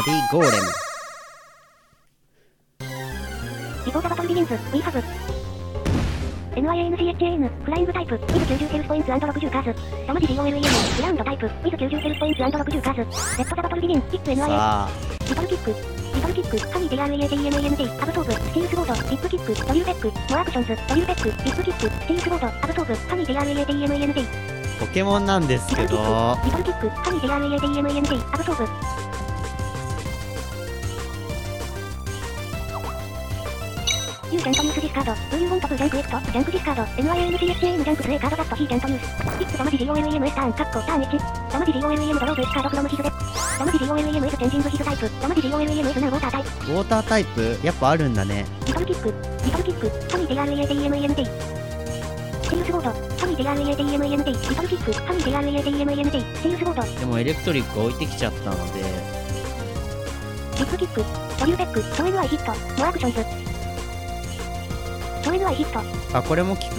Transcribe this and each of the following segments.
ディゴーレム。 リポートバトルビギンズ、We have NIANGHAN、フライングタイプ、with 90ヘルスポインツ&60数。ダマジ GOLEM、グラウンドタイプ、with 90ヘルスポインツ&60数。レッドザバトルビギン、キック NIA。 さあ、 リトルキック、リトルキック、ハニー TRAATEMAND、アブソーブ、スティールスボード、リップキック、ドリューベック、モアクションズ、ドリューベック、リップキック、スティールスボード、アブソーブ、ハニー TRAATEMAND。 ポケモンなんですけど、 リトルキック、ハニー TRAATEMAND、アブソーブ。You can use this card. Do you want to junk it? Junk this card. NIANGHAN junk play card that he can use. It's ダマジ GOLEM S ターン、カッコターン1。ダマジ GOLEM ドローブ S カードフロムヒズデ。ダマジ GOLEM S チェンジングヒズタイプ。ダマジ GOLEM S ナウォータータイプ。 ウォータータイプやっぱあるんだね。 リトルキック、リトルキック、ハニー TRAATEMAND。スティールスボード、ハニー TRAATEMAND。リトルキック、ハニー TRAATEMAND。スティールスボード。 でもエレクトリック置いてきちゃったので、 リップキック、ドリューベック、ソエルアイヒット、モアクションズ。ソエルアイヒット。 あ、これも効く？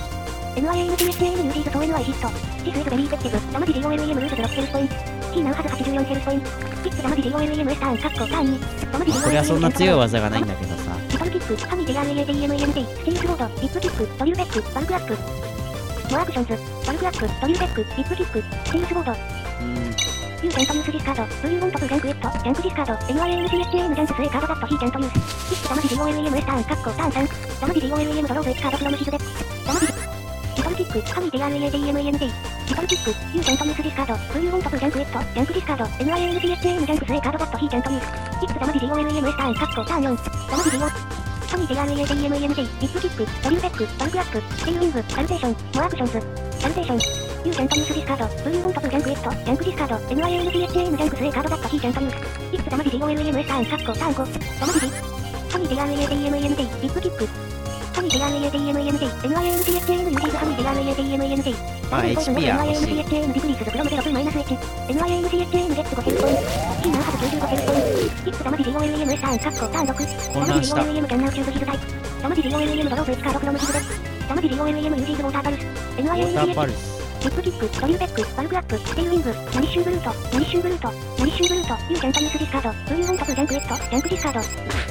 NIANGHAN uses ソエルアイヒット。This is very effective. ダマジ GOLEM loses 6ヘルスポイント。He now has 84ヘルスポイント。It's ダマジ GOLEM S ターン、カッコターン2。ダマジ GOLEM。 これはそんな強い技がないんだけどさ。 リトルキック、ハニー TRAATEMAND。スティールスボード、リップキック、ドリューベック、バルクアップ。モアクションズ、バルクアップ、ドリューベック、リップキック、スティールスボード。You can use this card. Do you want to junk it? Junk this card. NIANGHAN junk play card that he can use. It's ダマジ GOLEM S ターン、カッコターン3。ダマジ GOLEM ドローブ S カードフロムヒズデ。ダマジリトルキック、ハニー TRAATEMAND。リトルキック、You can use this card. Do you want to junk it? Junk this card. NIANGHAN junk play card that he can use. It's ダマジ GOLEM S ターン、カッコターン4。ダマジ GO。ハニー TRAATEMAND。リップキック、ドリューベック、バルクアップ、スティールウィング、サルテーション、モアクションズ。サルテーション。You can use this card. Do you want to junk it? Junk this card. NIANGHAN junk play card that he can use. It's ダマジ GOLEM S ターン、カッコターン5。ダマジ G。ハニー TRAATEMAND。リップキック。ハニー TRAATEMAND。NIANGHAN uses ハニー TRAATEMAND。 あ、HP は欲しい。 NIANGHAN decreases from 0 to -1。NIANGHAN gets 5ヘルスポイント。He now has 95ヘルスポイント。It's ダマジ GOLEM S ターン、カッコターン6。 混乱した。 ダマジ GOLEM can now choose his type。ダマジ GOLEM ドローブ S カードフロムヒズデ。ダマジ GOLEM uses ウォーターパルス。 ウォーターパ NIANGHAN。 ルス。 リップキック、ドリューベック、バルクアップ、スティールウィング、ナリッシュンブルート、ナリッシュンブルート、ナリッシュンブルート、You can use this card. Do you want to junk it? Junk this card.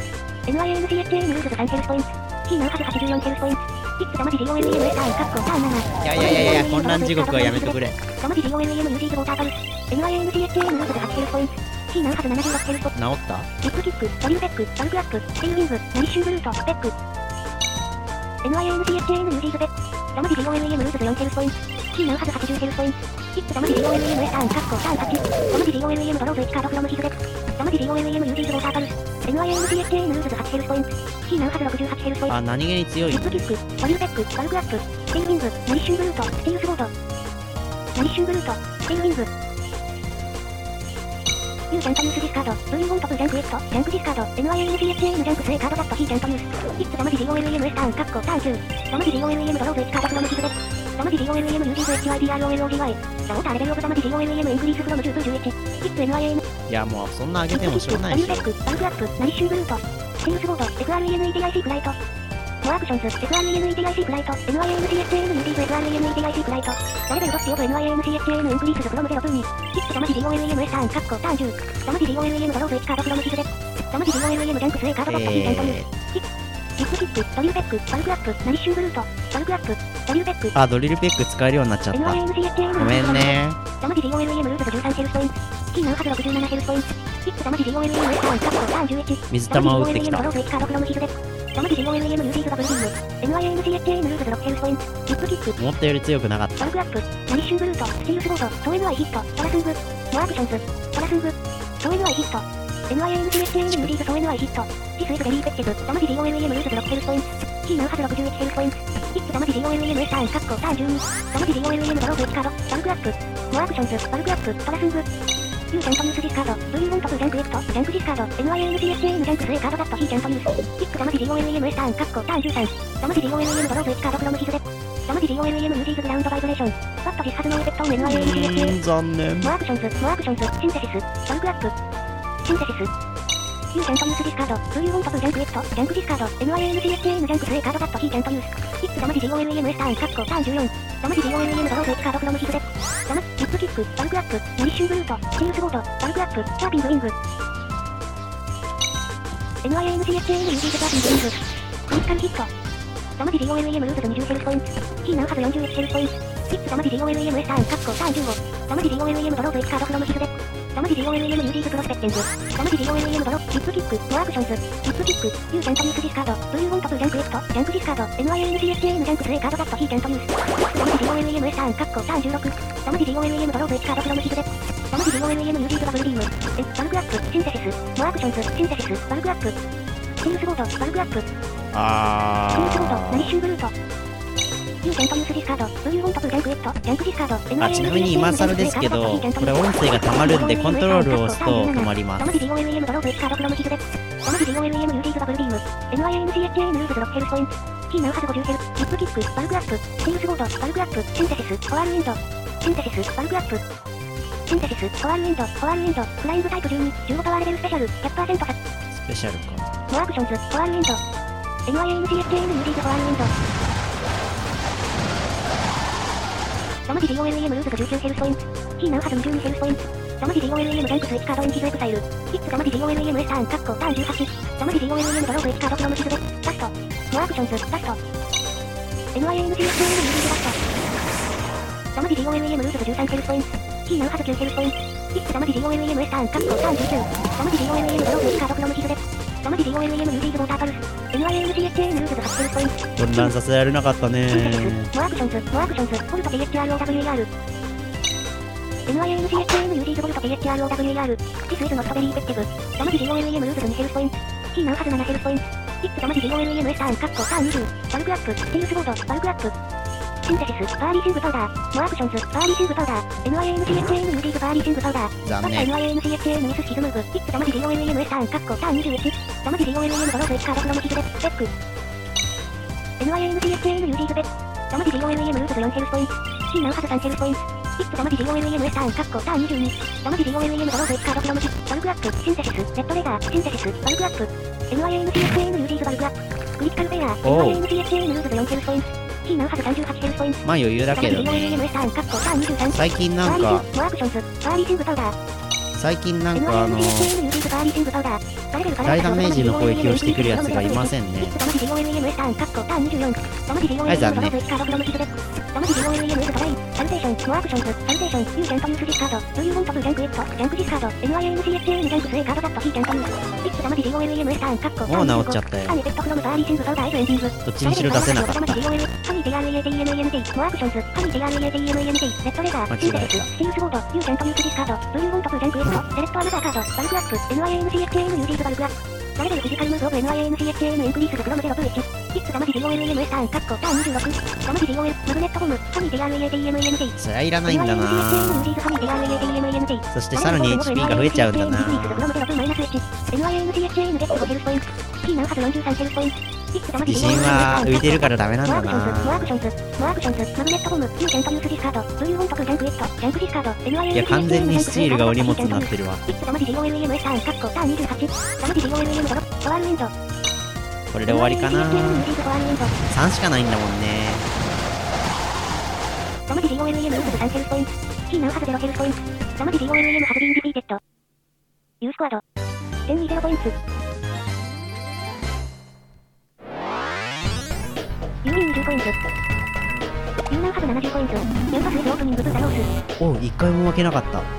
NIANGHAN loses 3ヘルスポイント。He now has 84ヘルスポイント。It's ダマジ GOLEM S ターン、カッコターン7。 いやいやいやいや、混乱地獄はやめてくれ。 ダマジ GOLEM uses ウォーターパルス。NIANGHAN loses 8ヘルスポイント。He now has 76ヘルスポイント。 治った？ リップキック、ドリューベック、バルクアップ、スティールウィング、ナリッシュンブルート、ベック。NIANGHAN uses ベック。ダマジ GOLEM loses 4ヘルスポイント。He now has 80ヘルスポイント。It's ダマジ GOLEM S ターン、カッコターン8。ダマジ GOLEM ドローブ 1カードフロムヒズデ。ダマジ GOLEM uses ウォーターパルス。NIANGHAN loses 8ヘルスポイント。He now has 68ヘルスポイント。 あ、何気に強い。 リップキック、ドリューベック、バルクアップ、スティールウィング、ナリッシュンブルート、スティールスボード。ナリッシュンブルート、スティールウィング。You can use this card. Do you want to junk it? Junk this card. NIANGHAN junk play card that he can use. It's ダマジ GOLEM S ターン、カッコターン9。ダマジ GOLEM ドローブ S カードフロムヒズデ。ダマジ GOLEM uses HYDROLOGY。ダウォーターレベルオブダマジ GOLEM インクリースフロム10と11。It's NIAN。 いやもうそんな上げてもしょうがないし。 ドリューベック、バルクアップ、ナリッシュンブルート。スティールスボード、FRENEDIC クライト。モアクションズ、FRENEDIC クライト。NIANGHAN uses FRENEDIC クライト。レベルドッチオブ NIANGHAN インクリースフロム0と2。It's ダマジ GOLEM S ターン、カッコターン10。ダマジ GOLEM ドローブ 1カードフロムヒズデ。ダマジ GOLEM ジャンクプレイカードバッターヒーテントユー。リップキック、ドリルペック、バルクアップ、ナリッシュンブルート、バルクアップ、ドリルペック。 あ、ドリルペック使えるようになっちゃった。ごめんね。 ダマジ GOLM ルーズ13ヘルスポイント。キーナウハズ67ヘルスポイント。ヒップダマジ GOLM ウエスターンカットターン11。 水玉を打ってきた。 ダマジ GOLM ドローブエキカードフロムヒズデック。ダマジ GOLM ユージーズダブルビーム。NIANGHAN ルーズ6ヘルスポイント。リップキック。 思ったより強くなかった。 バルクアップ、ナリッシュンブルート、スティールスボード、トー NI ヒット、トラスング、モアクションズ、トラスング、トー NI ヒット。NIANGHAN ユージーズトー NI ヒット。This is very effective. ダマジ GOLM ルーズ6ヘルスポイント。キーナウハズ61ヘルスポイント。ヒップダマジ GOLM ウエスターンカッコターン12。ダマジ GOLM ドローブエキカード、バルクアップ、モアクションズ、バルクアップ、トラスング。You can use this card. Do you want to junk it? Junk this card. NIANGHAN junk play card that he can use. ヒップダマジ GOLM ウエスターンカッコターン13。ダマジ GOLM ドローブエキカードフロムヒズデ。ダマジ GOLM ユージーズグラウンドバイブレーション。バット実発のエフェクト NIANGHAN。 残念。 モアクションズ、モアクションズ、シンテシス、バルクアップ、シンテシス。You can use this card. Do you want to junk it? Junk this card. NIANGHAN junk play card that he can use. ヒップダマジ GOLM ウエスターンカッコターン14。ダマジ GOLM ドローブエキカードフロムヒズデ。ダマジリップキック、バルクアップ、ナリッシュンブルート、スティールスボード、バルクアップ、チャーピングウィング。 NIANGHAN ユージーズパーティーブリング。クリティカルヒット。ダマジ GOLEM ルーズド20ヘルスポイント。キーナウハズ41ヘルスポイント。ヒッツダマジ GOLEM エスターンカッコターン15。ダマジ GOLEM ドローブ1カードフロムヒズデ。ダマジ GOLEM ユージーズプロスペクテンズ。ダマジ GOLEM ドロップ、ヒップキック、モアクションズ、ヒップキック、ユーキャントユースディスカード、ブルーウォントプジャンクエクト、ジャンクディスカード、NIANGHAN ジャンクスレイカードザットヒーキャントユース。ダマジ GOLEM エスターンカッコターン16。ダマジ GOLEM ドローブ1カードフロムヒズデ。ダマジ GOLEM ユージーズバブルビーム。バルクアップ、シンテシス、モアクションズ、シンテシス、バルクアップ。スティルスボード、バルクアップ。スティルスボード、ナリッシュブルート。ユーキャントユースディスカード、ブルーウォントプジャンクエクト、ジャンクディスカード、 ちなみに今更ですけど、これ音声が溜まるんでコントロールを押すと止まります。 ダマジ GOLEM ドローブ1カードフロムヒズデ。ダマジ GOLEM ユージーズバブルビーム。NIANGHAN ルーズドロップヘルスポイント。キーナウハズ50ヘル、ヒップキック、バルクアップ、スティルスボード、バルクアップ、シンテシス、フォアールウィンド。シンテシス、バルクアップ。シンテシス、フォアールウィンド、フォアールウィンド、フライングタイプ12、15パワーレベルスペシャル、100% 差。 スペシャルか。 モアクションズ、フォアールウィンド。NIANGHAN ユージーズフォアールウィンド。ダマジ GOLEM ルーズド19ヘルスポイント。キーナウハズ22ヘルスポイント。ダマジ GOLEM ジャンクス1カードインヒズエクサイル。ヒッツダマジ GOLEM エスターンカッコターン18。ダマジ GOLEM ドローブ1カードフロムヒズデ。ラスト。モアクションズ、ラスト。NIANGHAN ユージーズラスト。ダマジ GOLEM ルーズド13ヘルスポイント。キーナウハズ9ヘルスポイント。ヒッツダマジ GOLEM エスターンカッコターン19。ダマジ GOLEM ドローブ1カードフロムヒズデ。ダマジ GOLEM ユージーズウォーターパルス。NIANGHAN ルーズド8ヘルスポイント。 混乱させられなかったね。 モアクションズ、モアクションズ、ボルト PHROWAR。NIANGHAN ユージーズボルト PHROWAR。ジスイズノットベリーイフェクティブ。ダマジ GOLEM ルーズド2ヘルスポイント。キーナウハズ7ヘルスポイント。ヒッツダマジ GOLEM エスターンカッコターン20。バルクアップ、スティルスボード、バルクアップ。シンテシス、パーリーシングパウダー。モアクションズ、パーリーシングパウダー。NIANGHAN ユージーズパーリーシングパウダー。 残念。 NIANGHAN ミスシズムーブ。ヒッツダマジ GOLEM エスターンカッコターン21。ダマジ GOLEM ドローブ1カードフロムヒズデ。ベック。NIANGHAN ユージーズベック。ダマジ GOLEM ルーズド4ヘルスポイント。キーナウハズ3ヘルスポイント。ヒッツダマジ GOLEM エスターンカッコターン22。ダマジ GOLEM ドローブ1カードフロムヒバルクアップ、シンテシス、レッドレーダー、シンテシス、バルクアップ。NIANGHAN ユージーズバルクアップ。クリティカルフェア、NIANGHAN ルーズド4ヘルスポイント。キーナウハズ38ヘルスポイント。 まあ余裕だけどね。最近なんか最近なんか大ダメージの攻撃をしてくるやつがいませんね。はい、残念。ダマジ GOLEM サバイサルテーション、モアクションズ、サルテーション、ユーキャントユースディスカード、ブルーウォントプジャンクエクト、ジャンクディスカード、NIANGHAN ジャンクスエカードザットヒーキャントユース、ヒッツダマジ GOLEM エスターンカッコ、 もう治っちゃったよ。 カンエフェクトフロムバーリーシングパウダー F エンディング、 どっちにしろ出せなかった。 ハニー TRAADEMANT、モアクションズ、ハニー TRAADEMANT、レッドレーダー、シンテシス、スティルスボード、ユーキャントユースディスカード、ブルーウォントプジャンクエクト、セレクトアナザーカード、バルクアップ、NIANGHAN ユージーズバルクアップ。レベルフィジカルムーブオブ NIANGHAN エンクリースズクロム0 V1。ヒッツダマジ GOLEM エスターンカッコターン26。ダマジ GOLEM マグネットボム、ハニー TRAADEMANT。 そりゃいらないんだな。そしてさらに HP が増えちゃうんだな。自信は浮いてるからダメなんだな。いや、完全にスチールがお荷物になってるわ。これで終わりかな。3しかないんだもんね。 ダマジ GOLEM ウルフ3ヘルスポイント。キーナウハズ0ヘルスポイント。ダマジ GOLEM ハズビーンディフィーテッド。ユースクワード。1020ポイント。ユーミン20ポイント。ユーナウハズ70ポイント。メンバスウェズオープニングブーダロース。 おう、1回も負けなかった。